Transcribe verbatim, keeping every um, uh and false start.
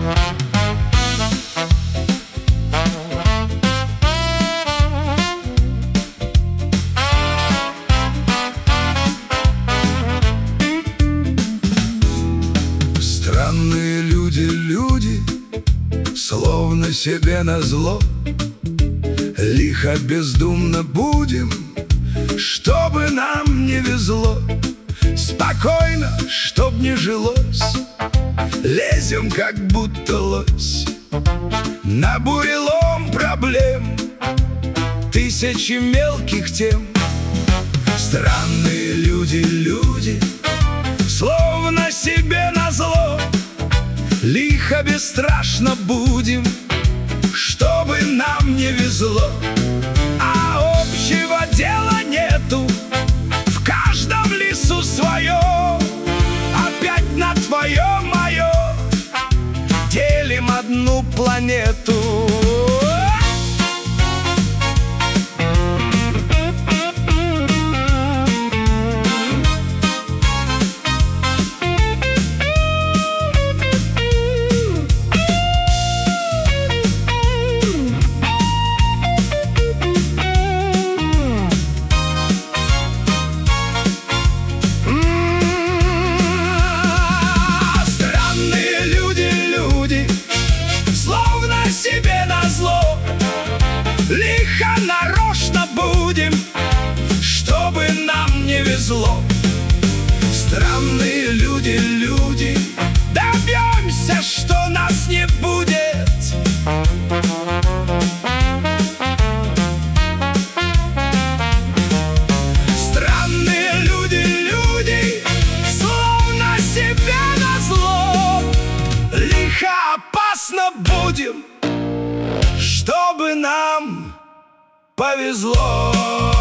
Странные люди, люди, словно себе назло, лихо бездумно будем, чтобы нам не везло. Спокойно, чтоб не жилось, лезем, как будто лось на бурелом проблем, тысячи мелких тем. Странные люди, люди, словно себе назло, лихо бесстрашно будем, чтобы нам не везло. А общего дела нету, в каждом лесу свое, опять на твое, мое, делим одну планету. Себе назло, лихо нарочно будем, чтобы нам не везло. Странные люди, люди, добьемся, что нас не будет. Странные люди, люди, словно себе назло, лихо опасно будем, чтобы нам повезло.